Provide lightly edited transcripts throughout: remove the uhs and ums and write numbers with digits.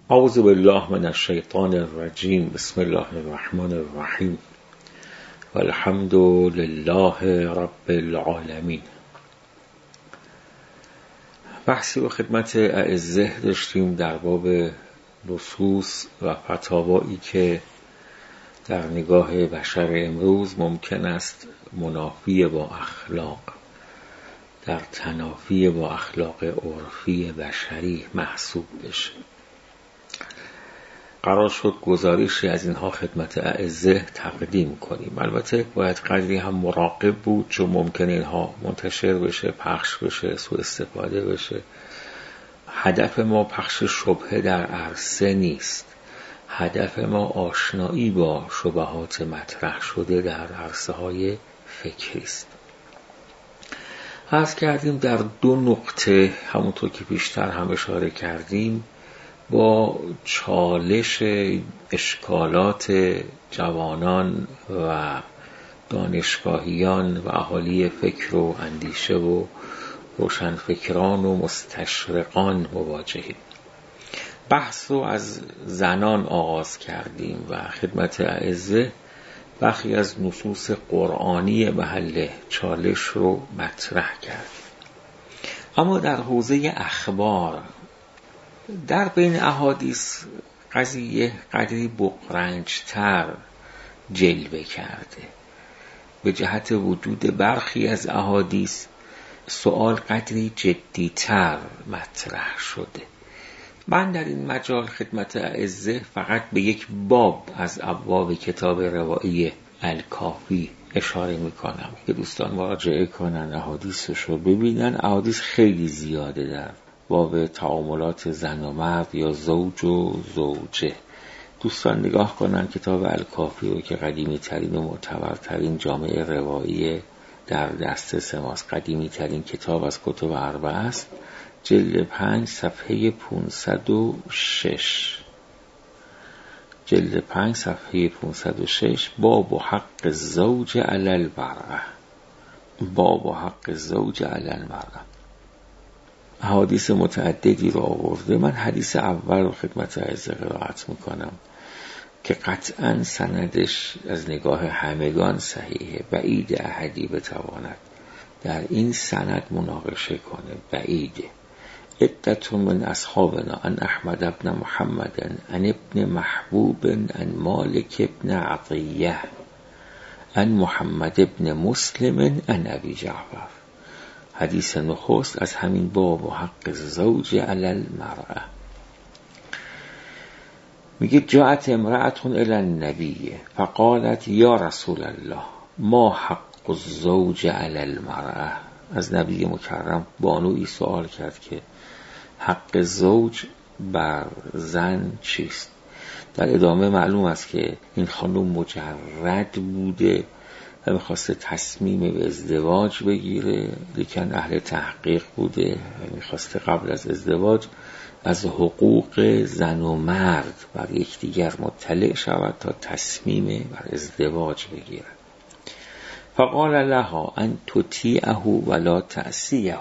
اعوذ بالله من الشیطان الرجیم. بسم الله الرحمن الرحیم. والحمد لله رب العالمین. بحثی رو خدمت اعزه داشتیم در باب نصوص و فتاوایی که در نگاه بشر امروز ممکن است منافی با اخلاق، در تنافی با اخلاق عرفی بشری محسوب بشه. قرار شد گزارشی از اینها خدمت اعزه تقدیم کنیم. البته باید قدری هم مراقب بود، چون ممکن اینها منتشر بشه، پخش بشه، سوء استفاده بشه. هدف ما پخش شبهه در عرصه نیست. هدف ما آشنایی با شبهات مطرح شده در عرصه های فکری است. عرض کردیم در دو نقطه، همونطور که بیشتر هم اشاره کردیم، با چالش اشکالات جوانان و دانشگاهیان و اهالی فکر و اندیشه و روشنفکران و مستشرقان مواجهیم. بحث رو از زنان آغاز کردیم و خدمت اعزه بخشی از نصوص قرآنی محل چالش رو مطرح کردیم. اما در حوزه اخبار، در بین احادیث قضیه قدری بغرنج‌تر جلوه کرده. به جهت وجود برخی از احادیث سؤال قدری جدی‌تر مطرح شده. من در این مجال خدمت اعزه فقط به یک باب از ابواب کتاب روایی الکافی اشاره میکنم که دوستان مراجعه کنن، احادیثش رو ببینن. احادیث خیلی زیاده در باب تعاملات زن و مرد یا زوج و زوجه. دوستان نگاه کنن کتاب الکافی رو که قدیمی ترین و معتبرترین جامع روایی در دسترس ماست. قدیمی ترین کتاب از کتب اربعه است. جلد 5 صفحه 506. جلد 5 صفحه 506. باب حق الزوج علی المرأة. باب حق الزوج علی المرأة. حدیث متعددی رو آورده. من حدیث اول رو خدمت اعزه قرائت میکنم که قطعا سندش از نگاه همگان صحیحه. بعید احدی بتواند در این سند مناقشه کنه. بعیده. عدة من اصحابنا عن احمد ابن محمد عن ابن محبوب عن مالک ابن عطیه عن محمد ابن مسلم عن ابی جعفر. حدیث نخست از همین باب و حق زوج علی المرأة. میگه جاءت امرأة الی النبی فقالت یا رسول الله ما حق الزوج علی المرأة. از نبی مکرم بانویی سوال کرد که حق زوج بر زن چیست؟ در ادامه معلوم است که این خانم مجرد بوده و میخواسته تصمیم به ازدواج بگیره، لیکن اهل تحقیق بوده و میخواسته قبل از ازدواج از حقوق زن و مرد بر یکدیگر مطلع شود تا تصمیم بر ازدواج بگیرد. فقال لها ان تطیعه ولا تعصیه.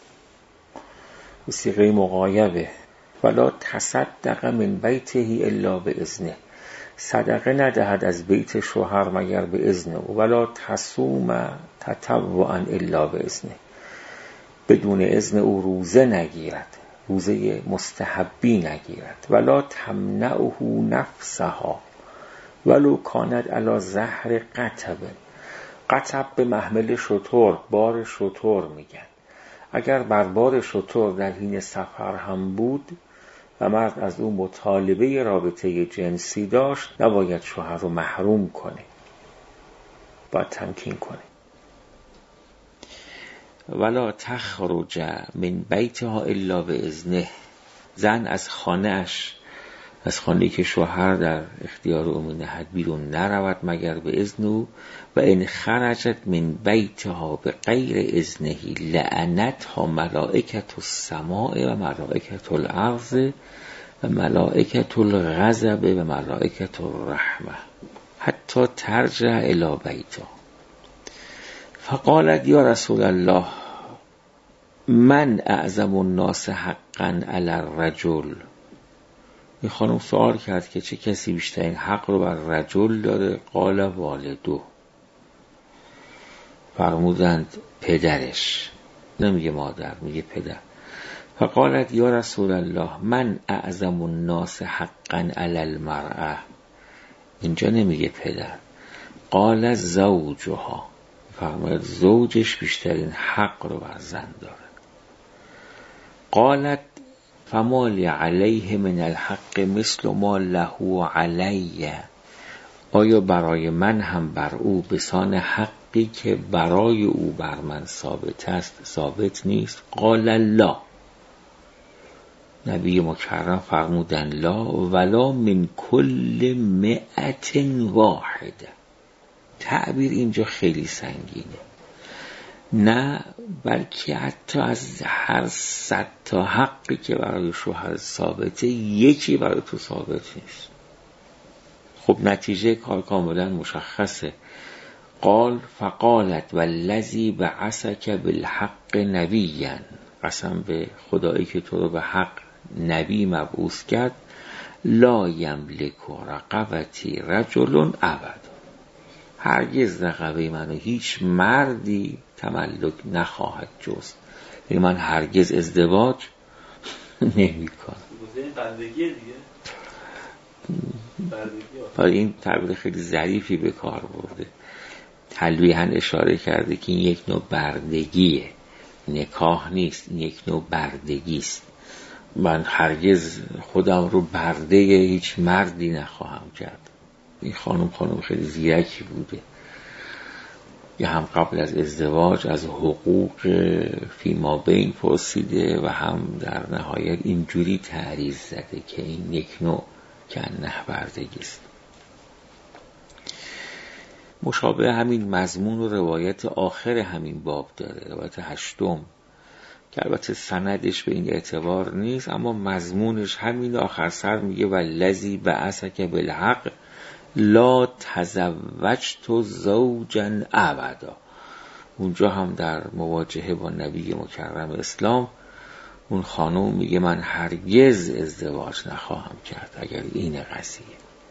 بصیغه مغایبه. ولا تصدق من بیته الا باذنه. صدقه ندهد از بیت شوهر مگر به اذن او. ولا تصوم تطوعا الا باذنه. بدون اذن او روزه نگیرد، روزه مستحبی نگیرد. ولا تمنعه نفسها ولو کانت علی ظهر قطب. قطب به محمل شتر، بار شتر میگن. اگر بر بار شتر در حین سفر هم بود و مرد از اون مطالبه رابطه جنسی داشت، نباید شوهر رو محروم کنه، باید تمکین کنه. ولا تخرج من بیتها الا باذنه. زن از خانه‌اش، از خانه‌ای که شوهر در اختیار او می‌نهد، بیرون نرود مگر به اذن او. و ان خرجت من بیتها بغیر اذنه لعنتها ملائکة السماء و ملائکة الارض و ملائکة الغضب و ملائکة الرحمه حتی ترجع الی بیتها. فقالت یا رسول الله من اعظم الناس حقا علی الرجل. این خانم سوال کرد که چه کسی بیشترین حق رو بر رجل داره؟ قال والدو، فرمودند پدرش، نمیگه مادر، میگه پدر. فقالت یا رسول الله من اعظم الناس حقا علی المرأة، اینجا نمیگه پدر. قال زوجها، فرمود زوجش بیشترین حق رو بر زن داره. قالت فما لی علیه من الحق مثل ما له علی، آیا برای من هم بر او بسان حقی که برای او بر من ثابت است ثابت نیست؟ قال لا، نبی مکرم فرمودن لا ولا من کل 100 واحده. تعبیر اینجا خیلی سنگینه، نه بلکه حتی از هر 100 تا حقی که برای شوهر ثابته یکی برای تو ثابت نیست. خب نتیجه کار کاملا مشخصه. قال فقالت والذی بعثک بالحق نبیا، قسم به خدایی که تو رو به حق نبی مبعوث کرد، لا یملک رقبتی رجل ابدا، هرگز رقبه منو هیچ مردی تملک نخواهد جست، من هرگز ازدواج نمی کنم. بردگیه دیگه، برای این تعبیر خیلی ظریفی به کار برده. تلویحاً اشاره کرده که این یک نوع بردگیه، نکاح نیست، این یک نوع بردگیست. من هرگز خودم رو برده هیچ مردی نخواهم کرد. این خانم خیلی زیرکی بوده، یا هم قبل از ازدواج از حقوق فیما بین پرسیده و هم در نهایت اینجوری تعریض زده که این یک نوع کنه بردگیست. مشابه همین مضمون و روایت آخر همین باب داره، روایت 8 که البته سندش به این اعتبار نیست، اما مضمونش همین آخر سر میگه والذی بعثک بالحق لا تزوجت زوجا ابدا. اونجا هم در مواجهه با نبی مکرم اسلام اون خانم میگه من هرگز ازدواج نخواهم کرد اگر این قضیه.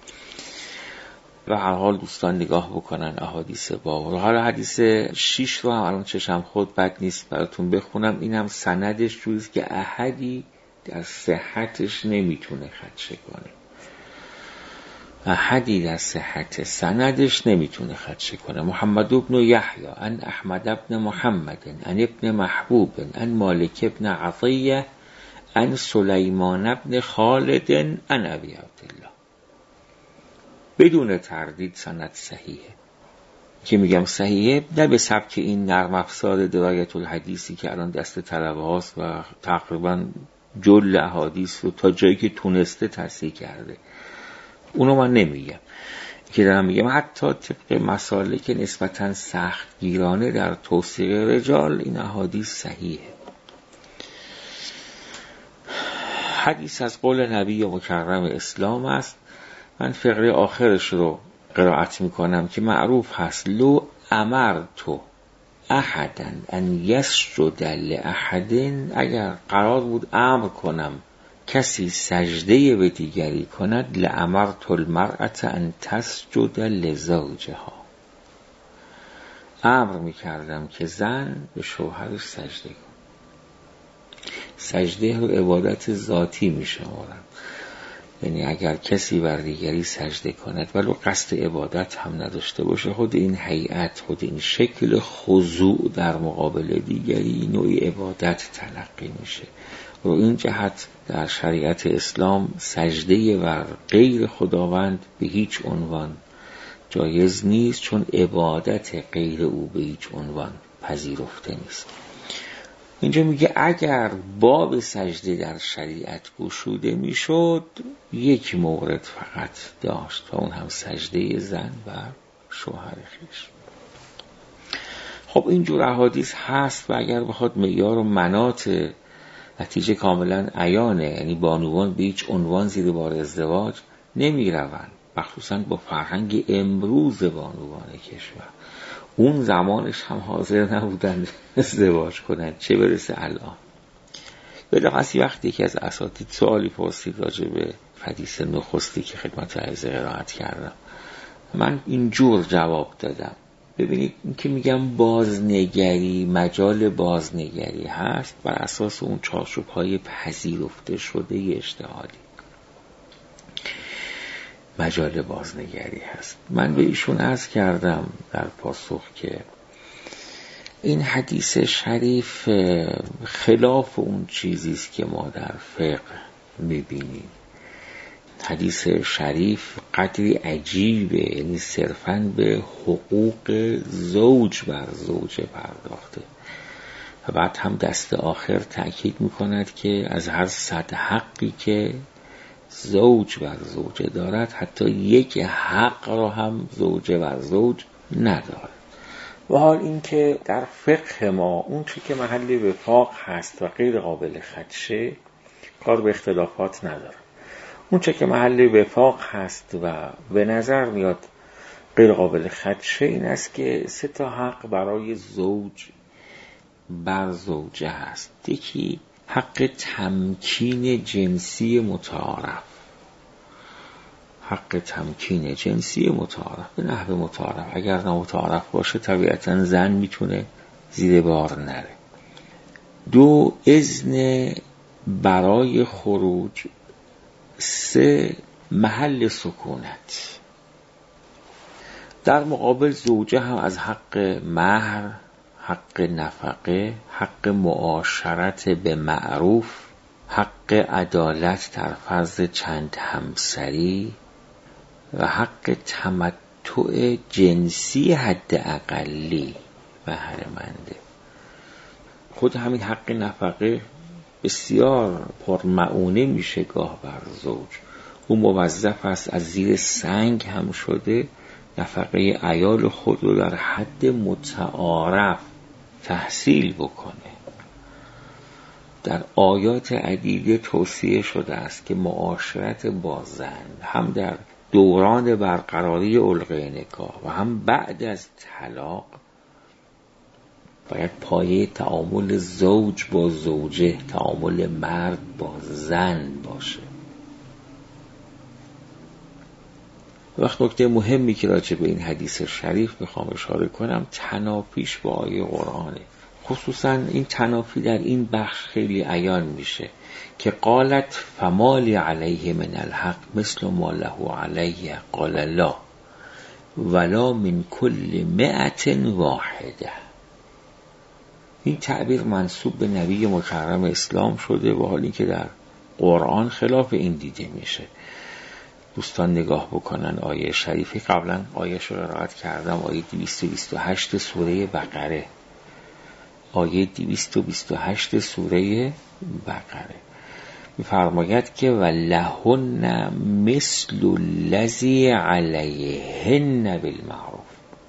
و هر حال دوستان نگاه بکنن احادیث باب. حالا حدیث 6 رو هم الان چشم خود بد نیست براتون بخونم. این هم سندش جوریست که احدی در صحتش نمیتونه خدشه کنه، احدی در صحت سندش نمیتونه خدشه کنه. محمد ابن یحیی ان احمد ابن محمد ان ابن محبوب ان مالک ابن عطیه ان سلیمان ابن خالد ان ابی عبدالله. بدون تردید سند صحیحه. که میگم صحیحه نه به سبک این نرم افزار درایت الحدیثی که الان دست طلبه هاست و تقریبا جل احادیث رو تا جایی که تونسته تصحیح کرده، اونو من نمیگم. که دارم میگم حتی طبق مسالک نسبتاً سخت گیرانه در توثیق رجال این احادیث صحیحه. حدیث از قول نبی مکرم اسلام است. من فقره آخرش رو قرائت میکنم که معروف هست: لو امرتو احدا ان یسجد لاحد، اگر قرار بود امر کنم کسی سجده به دیگری کند، لامرت المرأة ان تسجد لزوجها، امر میکردم که زن به شوهرش سجده کن. سجده رو عبادت ذاتی میشمارم، یعنی اگر کسی بر دیگری سجده کند ولو قصد عبادت هم نداشته باشه، خود این هیئت، خود این شکل خضوع در مقابل دیگری نوعی عبادت تلقی میشه. و این جهت در شریعت اسلام سجده بر غیر خداوند به هیچ عنوان جایز نیست، چون عبادت غیر او به هیچ عنوان پذیرفته نیست. اینجا میگه اگر باب سجده در شریعت گشوده میشد، یک مورد فقط داشت و اون هم سجده زن بر شوهر خویش. خب اینجور احادیث هست و اگر بخواد معیار و مناط نتیجه کاملا عیانه، یعنی بانوان به هیچ عنوان زیر بار ازدواج نمی روند، مخصوصا با فرهنگ امروز بانوان کشور. اون زمانش هم حاضر نبودن ازدواج کنن، چه برسه الان. بلافاصله وقتی که از اساتید سوالی پرسید راجع به حدیث نخستی که خدمت عرض قرائت کردم، من اینجور جواب دادم: ببینید این که میگم بازنگری، مجال بازنگری هست بر اساس اون چارچوب‌های پذیرفته شده اجتهادی، مجال بازنگری هست. من به ایشون عرض کردم در پاسخ که این حدیث شریف خلاف اون چیزیست که ما در فقه میبینیم. حدیث شریف قدری عجیبه، یعنی صرفاً به حقوق زوج بر زوجه پرداخته و بعد هم دست آخر تأکید میکند که از هر 100 حقی که زوج بر زوجه دارد حتی یک حق را هم زوجه بر زوج ندارد. و حال این که در فقه ما اون چی که محل وفاق هست و غیر قابل خدشه کار به اختلافات نداره. اون چی که محل وفاق هست و به نظر میاد غیر قابل خدشه این است که 3 حق برای زوج بر زوجه هست. یکی حق تمکین جنسی متعارف، حق تمکین جنسی متعارف به نحو متعارف، اگر نامتعارف باشه طبیعتاً زن میتونه زیر بار نره. 2 اذن برای خروج. 3 محل سکونت. در مقابل زوجه هم از حق مهر، حق نفقه، حق معاشرت به معروف، حق عدالت در فرض چند همسری و حق تمتع جنسی حد اقلی بهره‌منده. خود همین حق نفقه بسیار پرمعونه میشه گاه بر زوج. او موظف است از زیر سنگ هم شده نفقه عیال خود رو در حد متعارف تحصیل بکنه. در آیات عدیده توصیه شده است که معاشرت با زن هم در دوران برقراری علقه نکاح و هم بعد از طلاق باید پایه تعامل زوج با زوجه، تعامل مرد با زن باشه. وقت نکته مهمی که راجع به این حدیث شریف میخوام اشاره کنم تنافیش با آیه قرآنه. خصوصا این تنافی در این بخش خیلی عیان میشه که قالت فمالی علیه من الحق مثل ما له علیه قال لا ولا من کل 100 واحده. این تعبیر منسوب به نبی مکرم اسلام شده و حالی که در قرآن خلاف این دیده میشه. دوستان نگاه بکنن آیه شریفی، قبلا آیه‌اش رو قرائت کردم، آیه 228 سوره بقره، آیه 228 سوره بقره می‌فرماید که ولهن مثل الذی علیهن بالمعروف،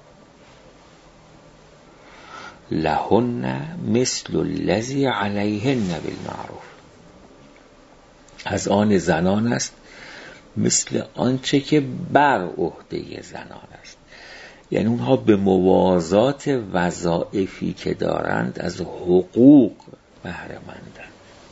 لهن مثل الذی علیهن بالمعروف. از آن زنان است مثل آنچه که بر عهده زنان است، یعنی اونها به موازات وظایفی که دارند از حقوق بهره مندند.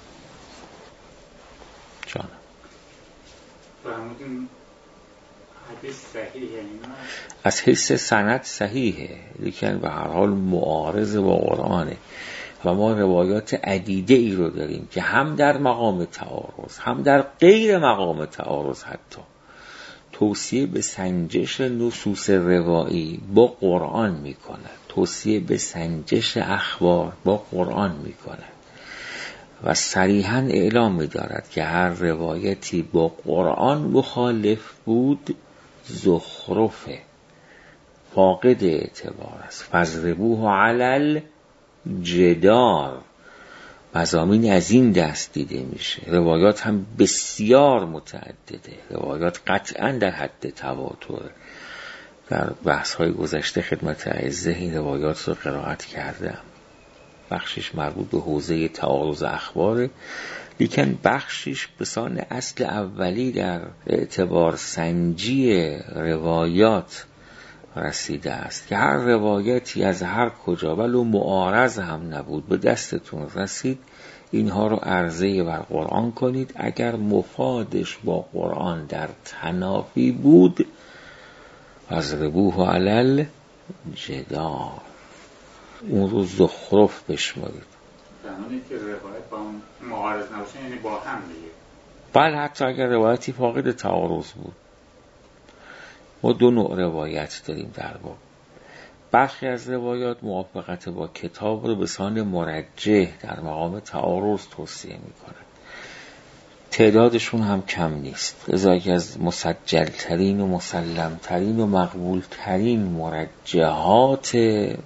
جانم فرمودین حدیث صحیحه؟ از حیث سند صحیحه، لیکن به هر حال معارض با قرآنه و ما روایات عدیده ای رو داریم که هم در مقام تعارض هم در غیر مقام تعارض حتی توصیه به سنجش نصوص روایی با قرآن میکنند، توصیه به سنجش اخبار با قرآن میکنند و صریحاً اعلام می‌دارد که هر روایتی با قرآن مخالف بود زخرفه، فاقد اعتبار است. فضربوه علی الجدار. مضامین از این دست دیده میشه. روایات هم بسیار متعدده، روایات قطعاً در حد تواتر. در بحث‌های گذشته خدمت اعزه این روایات رو قرائت کردم. بخشش مربوط به حوزه تعارض اخباره، لیکن بخشش به سان اصل اولی در اعتبار سنجی روایات رسیده است که هر روایتی از هر کجا ولو معارض هم نبود به دستتون رسید، اینها رو عرضه بر قرآن کنید. اگر مفادش با قرآن در تنافی بود فضربوه علی الجدار، اون رو زخرف بشمارید. زمانی که روایت با هم معارض نباشه یعنی با هم دیگه. بله، حتی اگر روایتی فاقد تعارض بود. ما دو نوع روایت داریم در باب. برخی از روایات موافقت با کتاب رو به سان مرجح در مقام تعارض توصیه میکنند. تعدادشون هم کم نیست، لذا یکی از مسجلترین و مسلمترین و مقبولترین مرجحات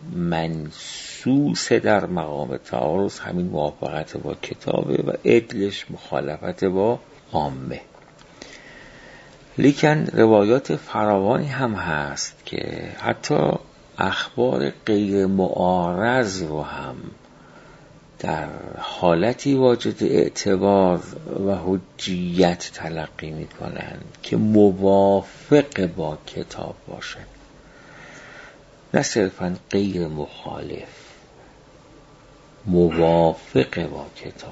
منصوص در مقام تعارض همین موافقت با کتابه و عدلش مخالفت با عامه. لیکن روایات فراوانی هم هست که حتی اخبار غیر معارض رو هم در حالتی واجد اعتبار و حجیت تلقی می کنند که موافق با کتاب باشند، نه صرفاً غیر مخالف، موافق با کتاب.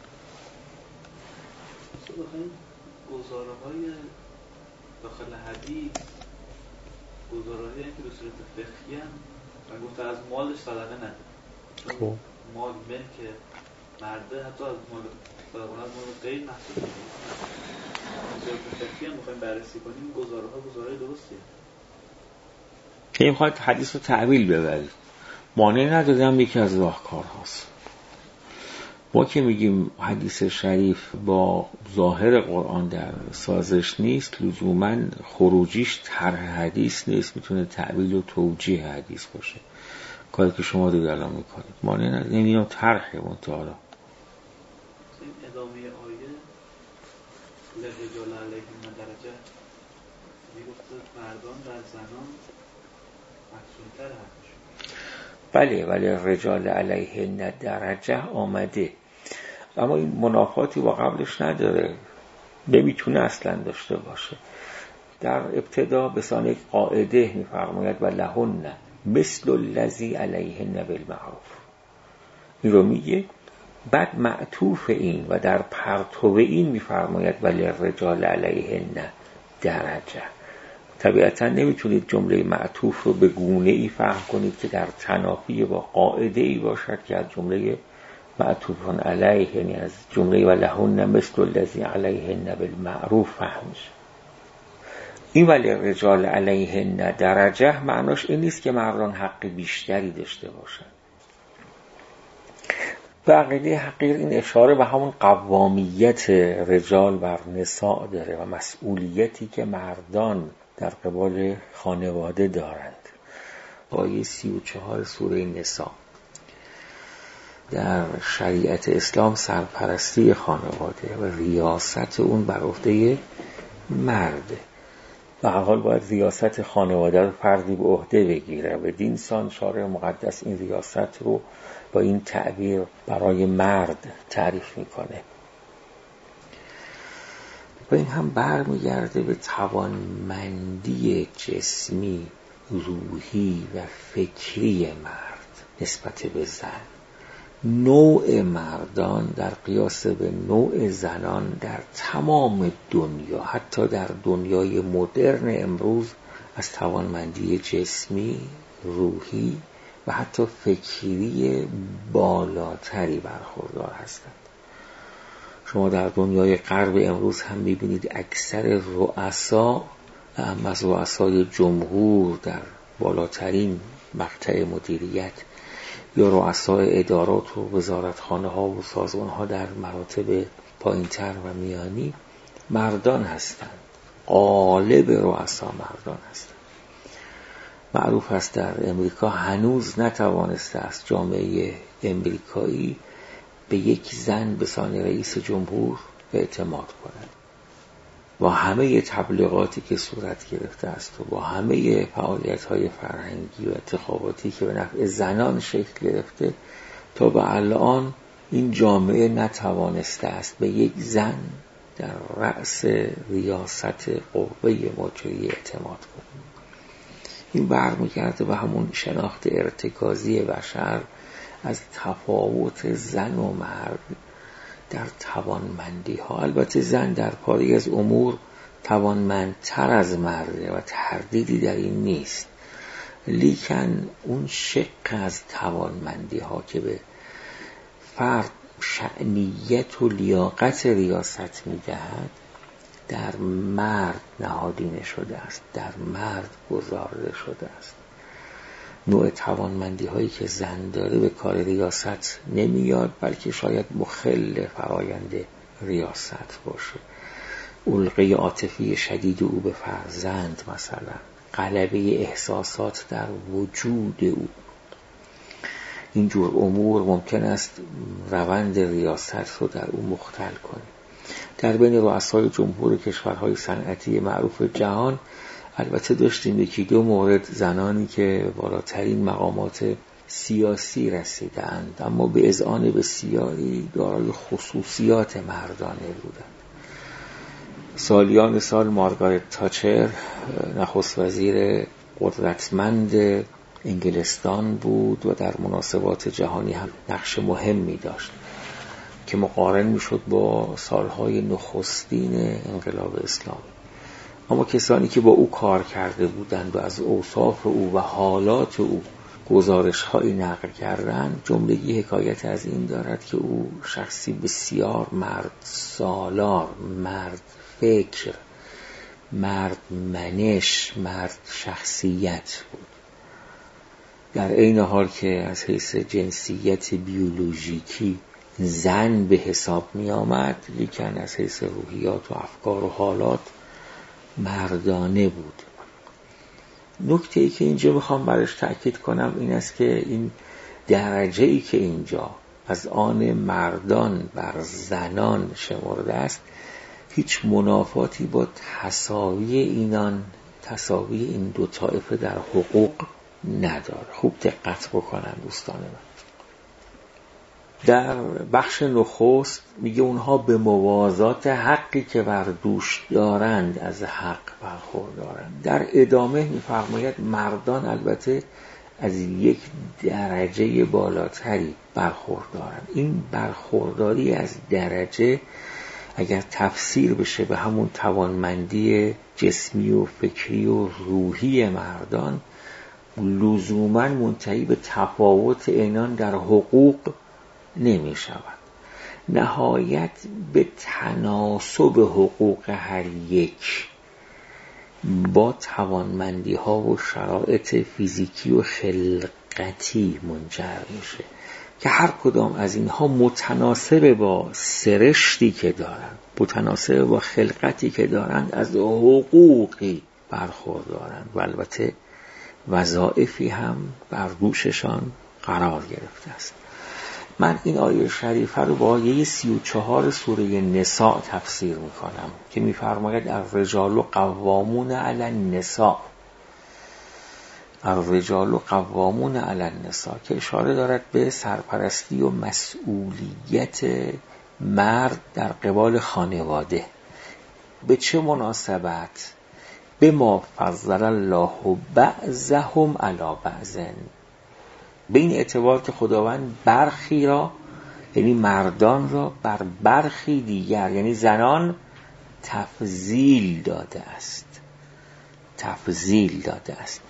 گزاره های داخل حدیث گزاره هایی که به صورت فقهی هم من گفته از مالش صدقه نده، چون مال ملک مرده حتی از مال صدقه از مال غیر محسوب میشه. به صورت فقهی هم میخوایم بررسی کنیم گزاره ها گزاره درستیه. این خواهد حدیث رو تعویل ببرید، مانع ندادم، یکی از راهکار هاست. ما که میگیم حدیث شریف با ظاهر قرآن در سازش نیست، لزوماً خروجیش طرح حدیث نیست، میتونه تعویل و توجیه حدیث باشه، کاری که شما دیگه الان میکنید. مانع نداره، نمیدونم طرحه منتها این ادامه آیه لرجال علیهم درجه میگفت مردان در زنان مقصودتر حقشون. بله، ولی رجال علیهن درجه آمده، اما این منافاتی با قبلش نداره، نمیتونه اصلا داشته باشه. در ابتدا به سان یک قاعده میفرماید و لهن مثل الذی علیهن بالمعروف، این رو میگه. بعد معطوف این و در پرتو این میفرماید و للرجال علیهن درجه. طبیعتا نمیتونید جمله معطوف رو به گونه ای فهم کنید که در تنافی با قاعده ای باشد که از جمله معطوفان علیه، یعنی از جمله و لهن مثل الذی علیهن بالمعروف فهم میشه. این ولی رجال علیهن درجه معناش این نیست که مردان حق بیشتری داشته باشند. به عقیده حقیر این اشاره به همون قوامیت رجال بر نساء داره و مسئولیتی که مردان در قبال خانواده دارند. آیه 34 سوره نساء. در شریعت اسلام سرپرستی خانواده و ریاست اون بر عهده مرد. به هر حال باید ریاست خانواده رو فردی به عهده بگیره. به دین سان شارع مقدس این ریاست رو با این تعبیر برای مرد تعریف میکنه. و این هم برمیگرده به توانمندی جسمی، روحی و فکری مرد نسبت به زن. نوع مردان در قیاس به نوع زنان در تمام دنیا، حتی در دنیای مدرن امروز، از توانمندی جسمی، روحی و حتی فکری بالاتری برخوردار هستند. شما در دنیای غرب امروز هم میبینید اکثر رؤسا، از رؤسای جمهور در بالاترین مقطع مدیریت یا رؤسای ادارات و وزارتخانه ها و سازمان ها در مراتب پایینتر و میانی مردان هستند. غالب رؤسا مردان هستند. معروف است در امریکا هنوز نتوانسته است جامعه امریکایی به یک زن به سان رئیس جمهور اعتماد کند. با همه تبلیغاتی که صورت گرفته است و با همه فعالیت‌های فرهنگی و انتخاباتی که به نفع زنان شکل گرفته، تا به الان این جامعه نتوانسته است به یک زن در رأس ریاست قوه مجریه اعتماد کند. این برمیگرده به همون شناخت ارتکازی بشر از تفاوت زن و مرد در توانمندی ها. البته زن در پاره از امور توانمندتر از مرده و تردیدی در این نیست، لیکن اون شق از توانمندی ها که به فرد شأنیت و لیاقت ریاست میدهد در مرد نهادینه شده است، در مرد گذارده شده است. نوع توانمندی هایی که زن داره به کار ریاست نمیاد، بلکه شاید مخل فرایند ریاست باشه. علقه عاطفی شدید او به فرزند مثلا، غلبه احساسات در وجود او، اینجور امور ممکن است روند ریاست رو در او مختل کنه. در بین رؤسای جمهور کشورهای صنعتی معروف جهان البته داشتیم یکی دو مورد زنانی که بالاترین مقامات سیاسی رسیدند، اما به اذعان بسیاری دارای خصوصیات مردانه بودند. سالیان سال مارگارت تاچر نخست وزیر قدرتمند انگلستان بود و در مناسبات جهانی هم نقش مهمی داشت که مقارن میشد با سالهای نخستین انقلاب اسلامی. اما کسانی که با او کار کرده بودند و از اوصاف او و حالات او گزارش‌هایی نقل کردند، جملگی حکایت از این دارد که او شخصی بسیار مرد سالار، مرد فکر، مرد منش، مرد شخصیت بود. در عین حال که از حیث جنسیت بیولوژیکی زن به حساب می آمد، لیکن از حیث روحیات و افکار و حالات مردانه بود. نکته‌ای که اینجا میخوام برش تأکید کنم این است که این درجه‌ای که اینجا از آن مردان بر زنان شمرده است هیچ منافاتی با تساوی این دو طایفه در حقوق نداره. خوب دقت بکنن دوستان من. در بخش نخست میگه اونها به موازات حقی که بر دوش دارند از حق برخوردارند. در ادامه میفرماید مردان البته از یک درجه بالاتری برخوردارند. این برخورداری از درجه اگر تفسیر بشه به همون توانمندی جسمی و فکری و روحی مردان، لزوماً منتهی به تفاوت اینان در حقوق نمی شود. نهایت به تناسب حقوق هر یک با توانمندی ها و شرایط فیزیکی و خلقتی منجر میشه که هر کدام از اینها متناسب با سرشتی که دارند، متناسب با خلقتی که دارند، از حقوقی برخوردارند و البته وظایفی هم بر دوششان قرار گرفته است. من این آیه شریفه رو با آیه 34 سوره نساء تفسیر میکنم که میفرماید الرجال قوامون علی النساء، الرجال قوامون علی النساء، که اشاره دارد به سرپرستی و مسئولیت مرد در قبال خانواده. به چه مناسبت؟ به ما فضل الله بعضهم علی بعض، به این اعتبار که خداوند برخی را، یعنی مردان را، بر برخی دیگر یعنی زنان تفضیل داده است. تفضیل داده است.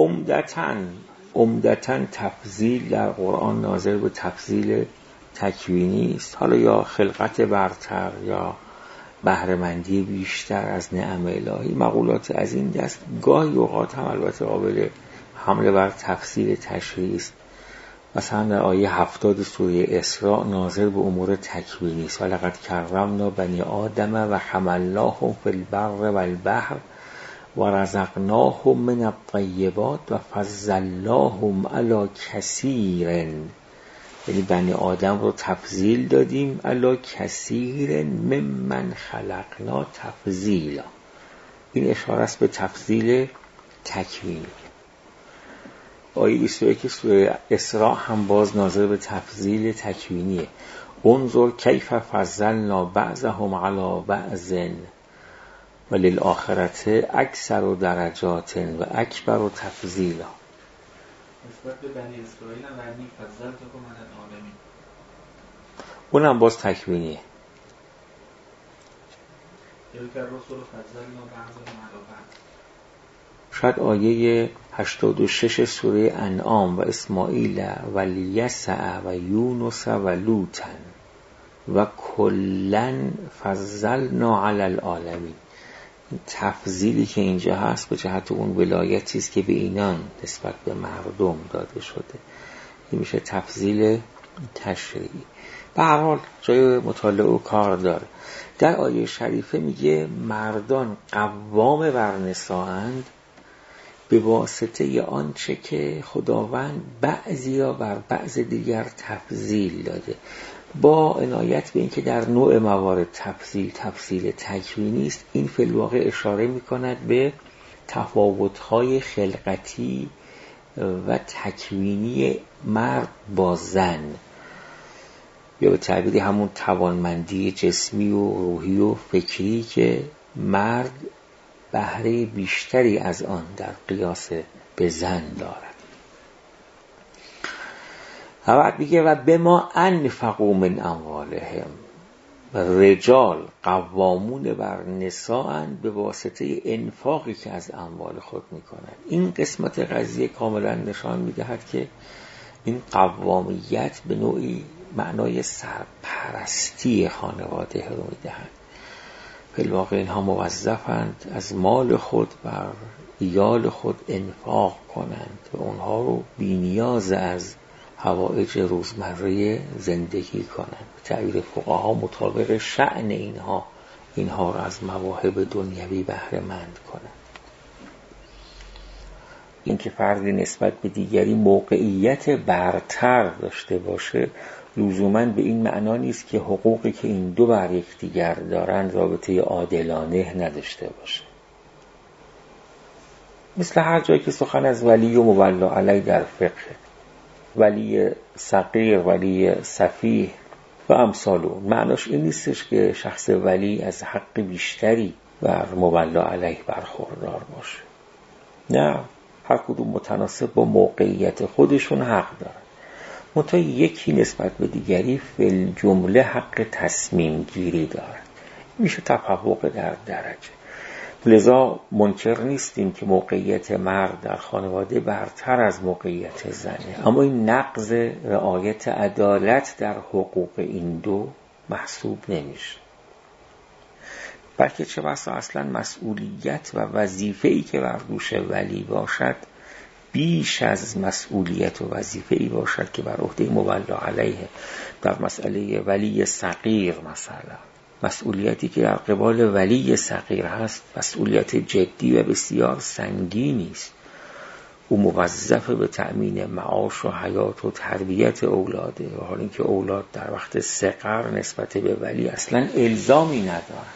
عمدتاً تفضیل در قرآن ناظر به تفضیل تکوینی است، حالا یا خلقت برتر یا بهره‌مندی بیشتر از نعم الهی، مقولات از این دست. گاهی اوقات هم البته قابل حمله بر تفسیر تشریعی است. مثلا در آیه 70 سوره اسراء ناظر به امور تکوینی است. ولقد کرمنا بنی آدم و حملناهم فی البر والبحر و رزقناهم من الطیبات و فضلناهم علی کثیر، یعنی بنی آدم رو تفضیل دادیم علی کثیر ممن خلقنا تفضیلا. این اشاره است به تفضیل تکوینی. آیه 21 سوره اسراء هم باز ناظر به تفضیل تکوینیه. انظر کیف فضلنا بعضهم علی بعض وللآخرة اکثر درجات و اکبر تفضیلا. نسبت به بنی اسرائیل هم ورنی فضلتکم علی العالمین، اونم باز تکوینیه. شاید آیه 86 سوره انعام و اسماعیل و الیسع و یونس و لوطا و کلاً فضلنا علی العالمین. تفضیلی که اینجا هست به جهت اون ولایتی است که به اینان نسبت به مردم داده شده. این میشه تفضیل تشریعی. به هر حال جای مطالعه و کار داره. در آیه شریفه میگه مردان قوام بر نساءند به واسطه آنچه که خداوند بعضی را بر بعض دیگر تفضیل داده، با عنایت به این که در نوع موارد تفضیل تکوینی است. این فی الواقع اشاره میکند به تفاوت‌های خلقتی و تکوینی مرد با زن، یا به تعبیری همون توانمندی جسمی و روحی و فکری که مرد بهره بیشتری از آن در قیاس به زن دارد. بعد میگه و بما انفقوا من اموالهم، رجال قوامون بر نساءند به واسطه انفاقی که از اموال خود میکنند. این قسمت قضیه کاملا نشان میدهد که این قوامیت به نوعی معنای سرپرستی خانواده رو میدهد. فی الواقع اینها موظفند از مال خود بر عیال خود انفاق کنند و اونها رو بی نیاز از حوائج روزمره زندگی کنند. تعبیر فقها مطابق شأن اینها را از مواهب دنیوی بهره مند کنند. این که فردی نسبت به دیگری موقعیت برتر داشته باشه لزوماً به این معنا نیست که حقوقی که این دو بر یکدیگر دارند رابطه عادلانه نداشته باشه. مثل هر جایی که سخن از ولی و مولا علی در فقه، ولی صغیر، ولی سفیه و امثال اون، معناش این نیستش که شخص ولی از حق بیشتری بر مولا علیه برخوردار باشه. نه، هر کدوم متناسب با موقعیت خودشون حق دارن. منتها یکی نسبت به دیگری فی الجمله حق تصمیم گیری دارد. میشه تفوق در درجه. لذا منکر نیستیم که موقعیت مرد در خانواده برتر از موقعیت زنه، اما این نقض رعایت عدالت در حقوق این دو محسوب نمیشه. بلکه چه بسا اصلا مسئولیت و وظیفه‌ای که بر دوش ولی باشد بیش از مسئولیت و وظیفه‌ای باشد که بر عهده مولا علیه. در مسئله ولی صغیر مثلا، مسئولیتی که در قبال ولی صغیر هست مسئولیت جدی و بسیار سنگینی است. او موظف به تأمین معاش و حیات و تربیت اولاده، و حال اینکه اولاد در وقت صغر نسبت به ولی اصلا الزامی ندارد.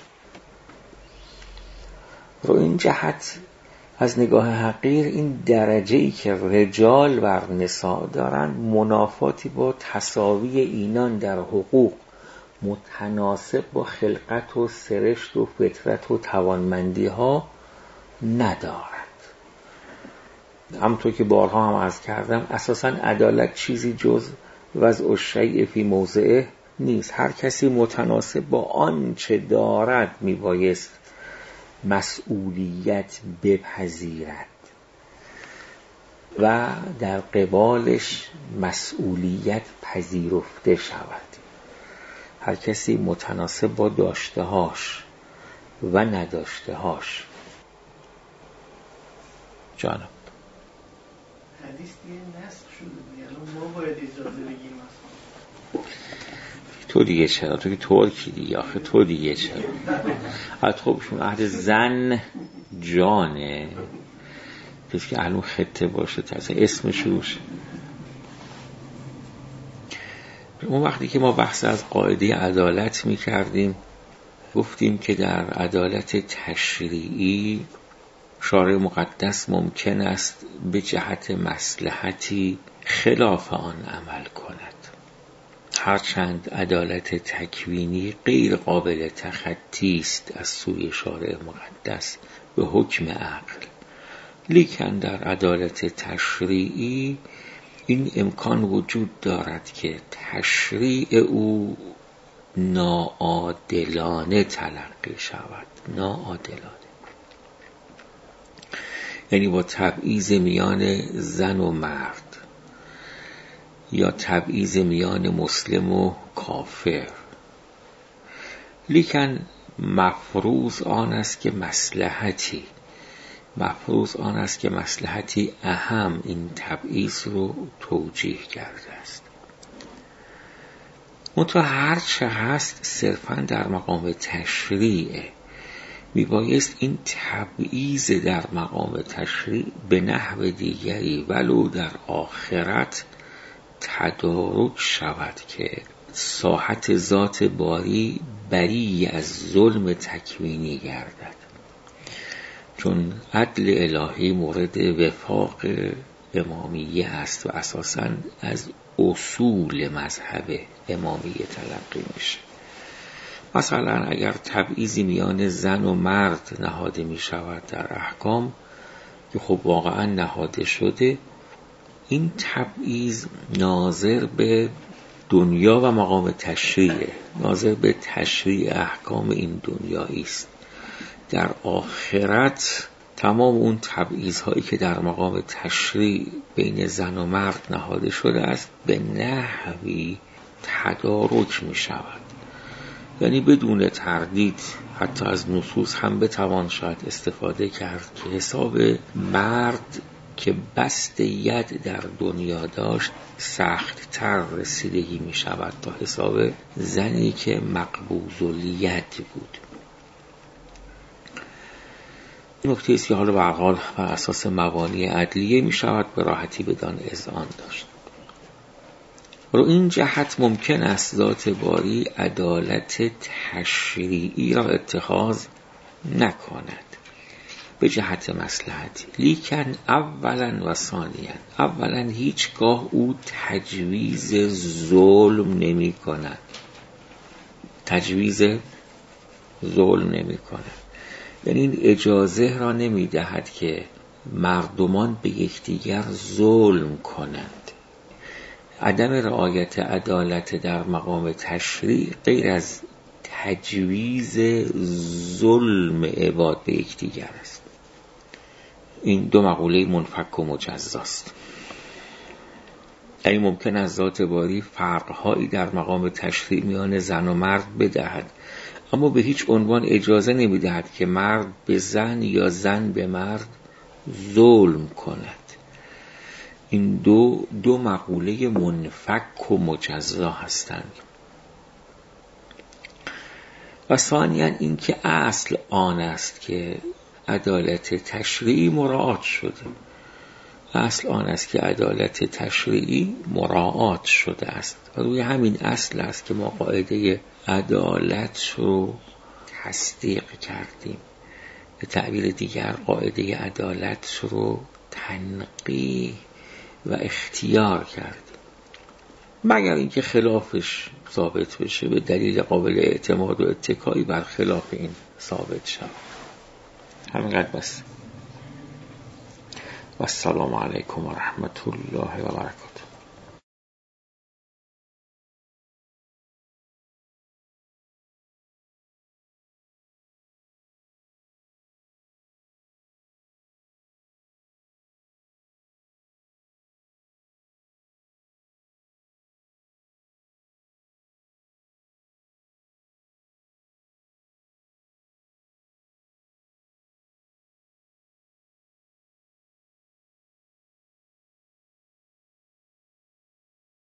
رو این جهت از نگاه حقیر این درجه‌ای که رجال بر نساء دارن منافاتی با تساوی اینان در حقوق متناسب با خلقت و سرشت و فطرت و توانمندی ها ندارد. همونطور که بارها هم عرض کردم اساساً عدالت چیزی جز وضع الشیء فی موضعه نیست. هر کسی متناسب با آنچه دارد میبایست مسئولیت بپذیرد و در قبالش مسئولیت پذیرفته شود. هر کسی متناسب با داشتهاش و نداشتهاش. جانم حدیث دیگه نسخ شده دیگه، ما باید اجازه بگیریم اصلا. تو دیگه چرا؟ تو که ترکی دیگه، آخه تو دیگه چرا؟ حتی خبشون عهد زن جانه کسی که علم خطه باشه ترسه اسمش روشه. اون وقتی که ما بحث از قاعده عدالت می کردیم گفتیم که در عدالت تشریعی شارع مقدس ممکن است به جهت مصلحتی خلاف آن عمل کند، هرچند عدالت تکوینی غیر قابل تخطی است از سوی شارع مقدس به حکم عقل. لیکن در عدالت تشریعی این امکان وجود دارد که تشریع او ناعادلانه تلقی شود. ناعادلانه یعنی با تبعیض میان زن و مرد یا تبعیض میان مسلم و کافر. لیکن مفروض آن است که مصلحتی اهم این تبعیض رو توجیه کرده است. منتها هر چه هست صرفاً در مقام تشریعه. میبایست این تبعیض در مقام تشریع به نحو دیگری ولو در آخرت تدارک شود که ساحت ذات باری بری از ظلم تکوینی گردد، چون عدل الهی مورد وفاق امامیه است و اساساً از اصول مذهب امامیه تلقی میشه. مثلا اگر تبعیضی میان زن و مرد نهاده می شود در احکام که خب واقعا نهاده شده، این تبعیض ناظر به دنیا و مقام تشریعه، ناظر به تشریع احکام این دنیایی است. در آخرت تمام اون تبعیض هایی که در مقام تشریع بین زن و مرد نهاده شده است به نحوی تدارک می شود. یعنی بدون تردید حتی از نصوص هم بتوان شاید استفاده کرد که حساب مرد که بسط ید در دنیا داشت سخت تر رسیدگی می شود تا حساب زنی که مقبوض الید بود. نکته است که حالا به هر حال بر اساس مبانی عدلیه می شود به راحتی بدان اذعان داشت. رو این جهت ممکن است ذات باری عدالت تشریعی را اتخاذ نکند به جهت مصلحتی، لیکن اولا و ثانیا، اولا هیچگاه او تجویز ظلم نمی کند. یعنی این اجازه را نمی دهد که مردمان به یکدیگر ظلم کنند. عدم رعایت عدالت در مقام تشریع غیر از تجویز ظلم عباد به یکدیگر است. این دو مقوله منفک و مجزاست. یعنی ممکن است ذات باری فرق‌هایی در مقام تشریع میان زن و مرد بدهد، اما به هیچ عنوان اجازه نمی‌دهد که مرد به زن یا زن به مرد ظلم کند. این دو مقوله منفک و مجزا هستند. و ثانیاً این که اصل آن است که عدالت تشریعی مراعات شده. اصل آن است که عدالت تشریعی مراعات شده است و روی همین اصل است که ما قاعده عدالت رو تصدیق کردیم. به تعبیر دیگر قاعده عدالت رو تنقیح و اختیار کردیم، مگر اینکه خلافش ثابت بشه به دلیل قابل اعتماد و اتکایی بر خلاف این ثابت شود. همینقدر بس. و السلام علیکم و رحمت الله و برکاته.